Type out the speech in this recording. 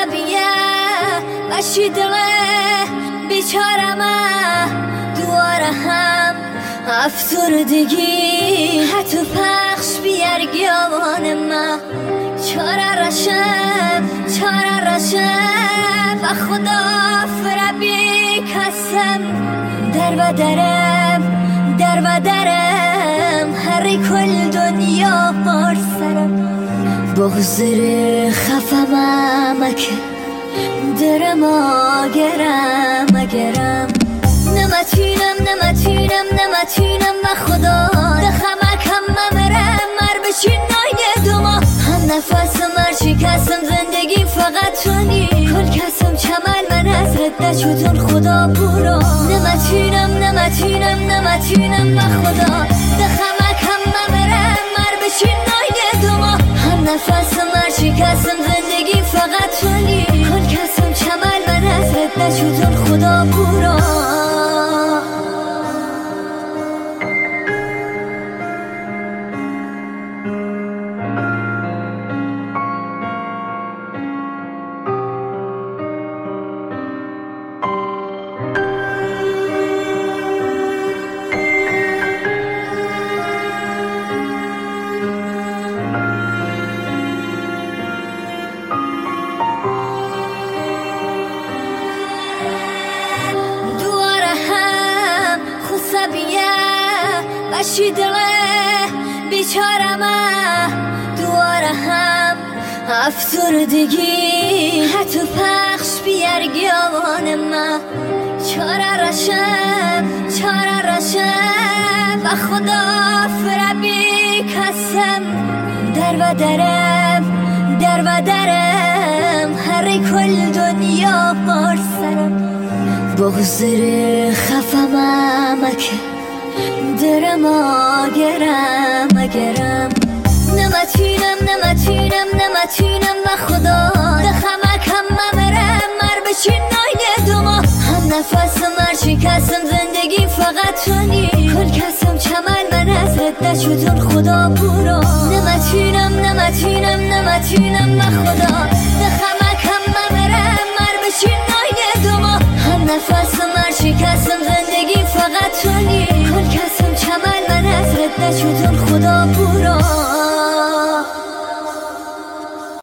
خسبیه بشی دله بیچارمه دواره هم افسردگی حتی پخش بیار گیاوان ما چاره رشم و خدا فربی کسم در و درم هری کل دنیا بار سرم بغزر خفم مکه درم آگرم نمتینم و خدا دخمکم ممرم مر بشین نای دوما هم نفس مر شکستم زندگی فقط تونی کل کسم چمل من از رده شدون خدا برو نمتینم و خدا دخمکم ممرم مر بشین نای دوما هم نفس مر شکستم زندگی فقط تونی کل کسم چمل من از رده شدون خدا برو بشی دله بیچارمه دواره هم افسردگی حتی پخش بیار گیاوان ما چاره رشم و خدا فربی کسم در و درم هری کل دنیا بار سرم بغزر خفم مکه درم آگرم نمتینم و خدا دخمکم ممرم مر بشین نای دوما هم نفس مر شکستم زندگی فقط تونی کل کسم چمل من از رده شدون خدا برو نمتینم و خدا دخمکم ممرم مر بشین نای دوما هم نفس مر شکستم زندگی فقط تونی کل کسم چمل من از رده شدون خدا برو